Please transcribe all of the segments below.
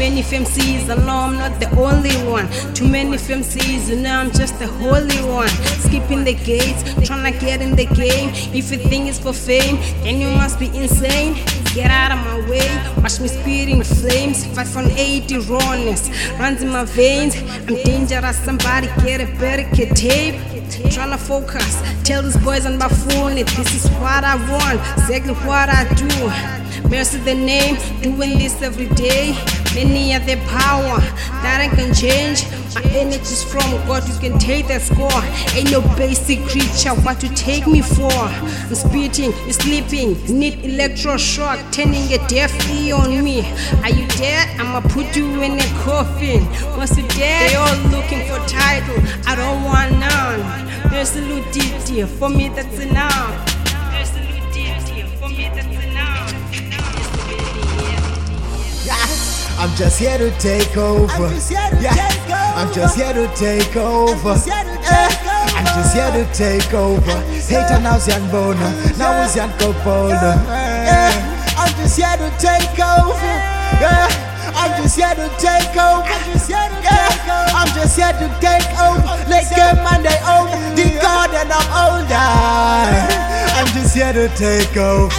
many FMCs, I know I'm not the only one. Too many FMCs, you know I'm just the holy one. Skipping the gates, trying to get in the game. If you think it's for fame, then you must be insane. Get out of my way, watch me spitting flames. 580 rawness runs in my veins. I'm dangerous, somebody get a barricade tape. Tryna focus, tell these boys on my phone that this is what I want, exactly what I do. Mercy the name, doing this every day. Many are the power that I can change. My energy's from God, you can take that score. Ain't no basic creature, what you take me for? I'm spitting, you sleeping, need electroshock, turning a deaf ear on me. Are you dead? I'ma put you in a coffin. Once you're dead, they all looking for title. I don't want none. There's a little deep, for me that's enough. There's a little deep, for me that's enough. I'm just here to take over. I'm just here to take over. I'm just here to take over. Hater now Zianbona, now is Yankopola. I'm just here to take over. I'm just here to take over. I'm just here to take over. Like a man they own the God and I'm older. I'm just here to take over.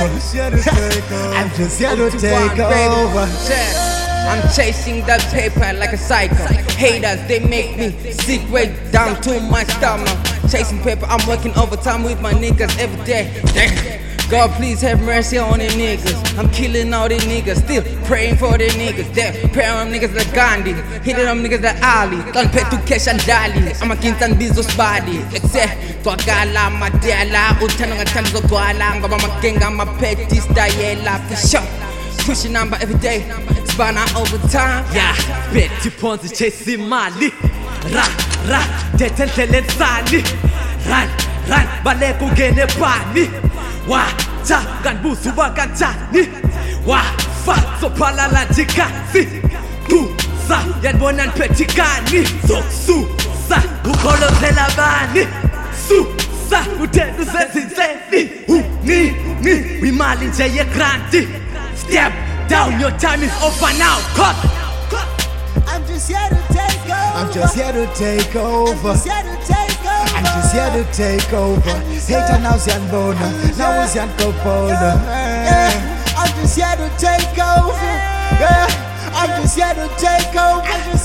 I'm just here to take over. I'm chasing that paper like a psycho. Haters, they make me sick right down to my stomach. Chasing paper, I'm working overtime with my niggas every day. Damn. God, please have mercy on them niggas. I'm killing all these niggas, still praying for the niggas. Damn, praying them niggas like Gandhi, hitting them niggas like Ali. Don't pay to cash and dali. I'm a Kintan Bezos body. Except Twagala, Madela, Utananga Tanzo Guala, Gamakenga, my petty style, for sure. Pushing number every day, spanner over time. Yeah, Betty Ponzi chasing Mali. Ra, Tetentele Sali. Run, Baleko Gene Bani. Cha, Ganbusu Wakatani. So Palala Jikasi. Sa, Yanbonan Petikani. Sa, Ukolo Zelabani. Sa, Utedu Zezizeni. Ni, we Malin Jaya Granti. Step down, your time is over now. Cut. I'm just here to take over. I'm just here to take over. I'm just here to take over. Hater now Zianbona, now is Yankopola. I'm just here to take over. I'm just here to take over.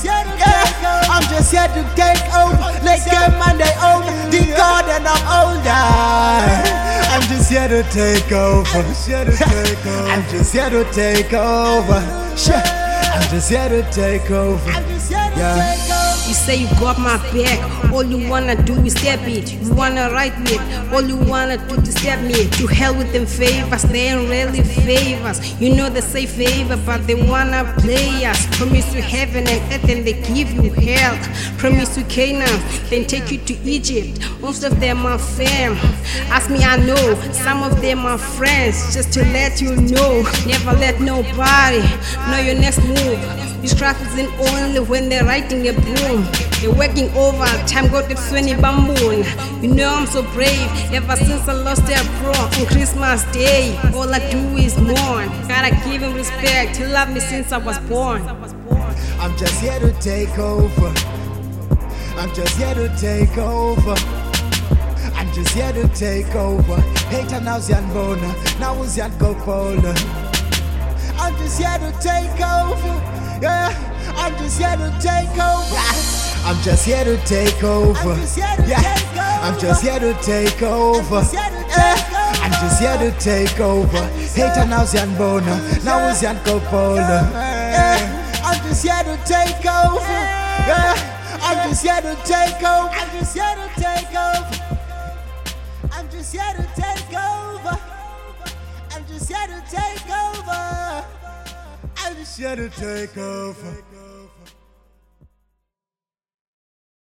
I'm just here to take over. Like a man they own the God and I'm older. I'm just here to take over. I'm just here to take over. I'm just here to take over. Yeah. You say you got my back, all you wanna do is step it. You wanna write me, all you wanna do is step me. To hell with them favors, they ain't really favors. You know they say favor, but they wanna play us. Promise you heaven and earth and they give you hell. Promise you Canaan, then take you to Egypt. Most of them are fam. Ask me, I know, some of them are friends. Just to let you know, never let nobody know your next move. These traffic's only when they're writing a broom. They're working overtime, got the 20 bamboon. You know I'm so brave, ever since I lost their bro on Christmas Day. All I do is mourn, gotta give him respect, he loved me since I was born. I'm just here to take over. I'm just here to take over. I'm just here to take over. Hater now Zianbona, now is Yankopola. I'm just here to take over. Yeah, I'm just here to take over. I'm just here to take over. Yeah, I'm just here to take over. I'm just here to take over. Hater now Zianbona, now is Yankopola. I'm just here to take over. I'm just here to take over. I'm just here to take over. I'm just here to take over. I'm just here to take over. I'm just here to take over.